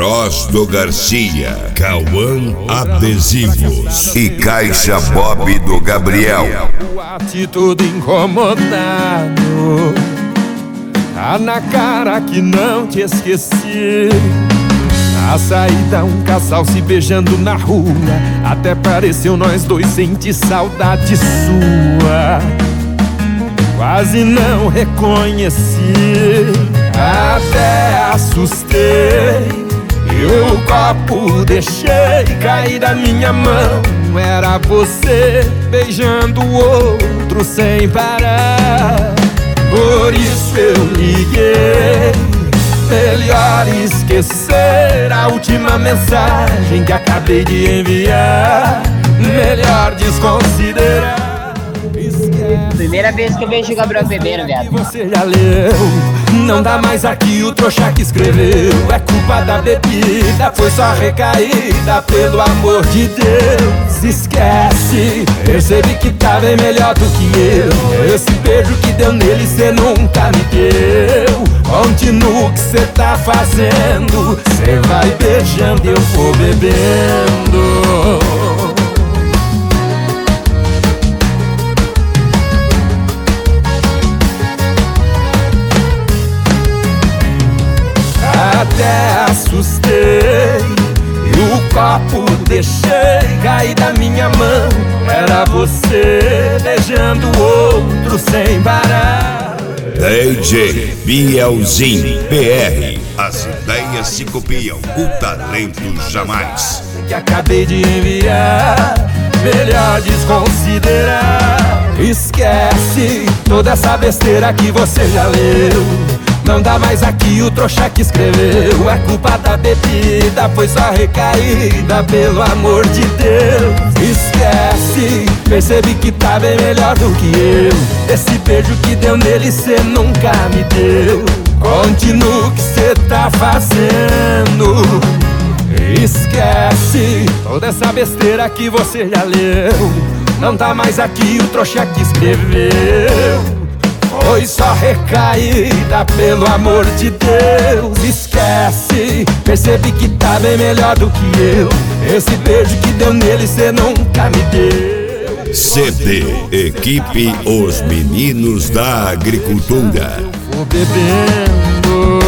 Osdo Garcia, Cauã Adesivos e Caixa Bob do Gabriel. Todo incomodado, tá na cara que não te esqueci. Na saída um casal se beijando na rua, até pareceu nós dois sentir saudade sua. Quase não reconheci, até assustei. E o copo deixei cair da minha mão. Era você beijando o outro sem parar. Por isso eu liguei. Melhor esquecer a última mensagem que acabei de enviar. Melhor desconsiderar. Primeira vez que eu vejo o Gabriel bebendo, viado. Você já leu, não dá mais aqui o trouxa que escreveu. É culpa da bebida, foi só recaída. Pelo amor de Deus, esquece. Percebi que tá bem melhor do que eu. Esse beijo que deu nele cê nunca me deu. Continua o que cê tá fazendo. Cê vai beijando e eu vou bebendo. Até assustei e o copo deixei cair da minha mão. Era você beijando o outro sem parar. DJ Bielzinho PR. As ideias se copiam, o talento jamais. Que acabei de enviar, melhor desconsiderar. Esquece toda essa besteira que você já leu. Não dá mais aqui o trouxa que escreveu. É culpa da bebida, foi só recaída. Pelo amor de Deus, esquece. Percebi que tá bem melhor do que eu. Esse beijo que deu nele cê nunca me deu. Continua o que cê tá fazendo. Esquece toda essa besteira que você já leu. Não tá mais aqui o trouxa que escreveu. Foi só recaída, pelo amor de Deus. Esquece, percebi que tá bem melhor do que eu. Esse beijo que deu nele cê nunca me deu. CD Equipe Os Meninos da Agricultura. Vou bebendo.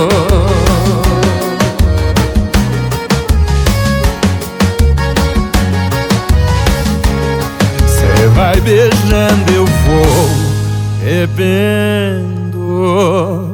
Cê vai beijando, eu vou bebendo.